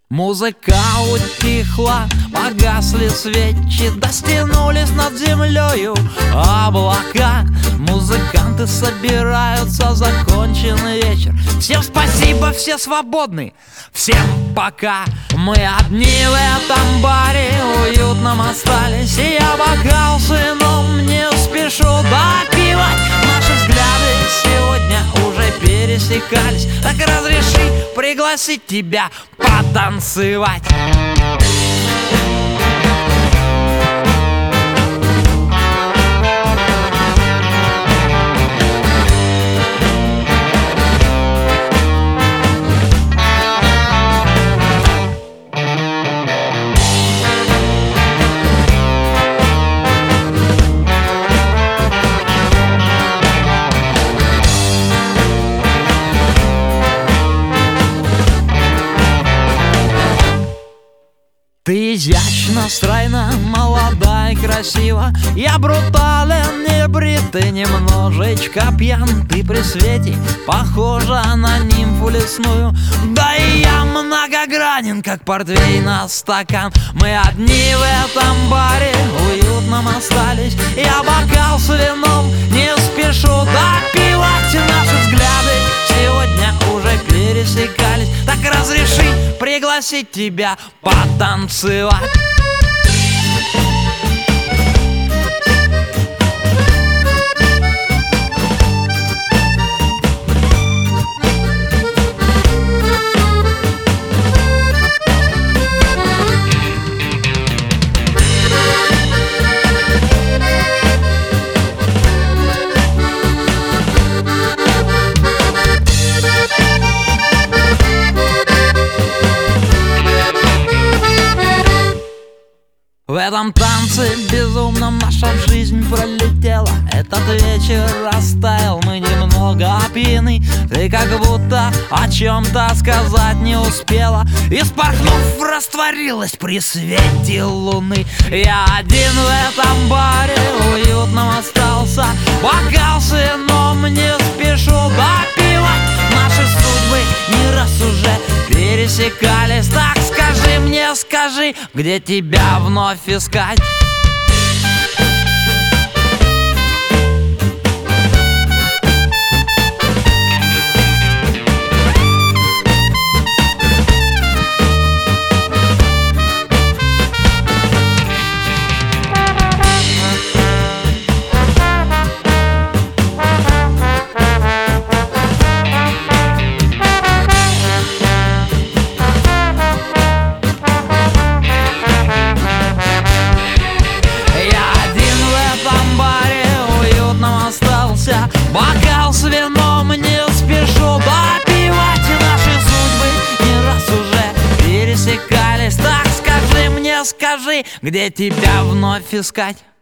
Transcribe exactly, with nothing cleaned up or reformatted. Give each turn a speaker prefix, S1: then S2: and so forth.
S1: Музыка утихла, погасли свечи, достянулись над землею облака. Музыканты собираются, закончен вечер. Всем спасибо, все свободны, всем пока. Мы одни в этом баре уютном остались, и я бокал с вином не спешу допивать. Наши взгляды сегодня уже пересекались, так разреши пригласить тебя потанцевать. Ты изящна, стройна, молода и красива. Я брутален, не брит, ты немножечко пьян. Ты при свете похожа на нимфу лесную. Да и я многогранен, как портвейн на стакан. Мы одни в этом баре уютном остались. Я бокал с вином не спешу допивать. Наши взгляды сегодня уже пересекались, так разреши пригласить тебя потанцевать. В этом танце безумном наша жизнь пролетела. Этот вечер растаял, мы немного опьяны. Ты как будто о чем-то сказать не успела, и, вспорхнув, растворилась при свете луны. Я один в этом баре уютном остался, бокал с вином не спешу допивать. Наши судьбы не раз уже пересекались, так скажи мне, скажи, где тебя вновь искать? Бокал с вином не спешу допивать. Наши судьбы не раз уже пересекались, так скажи мне, скажи, где тебя вновь искать?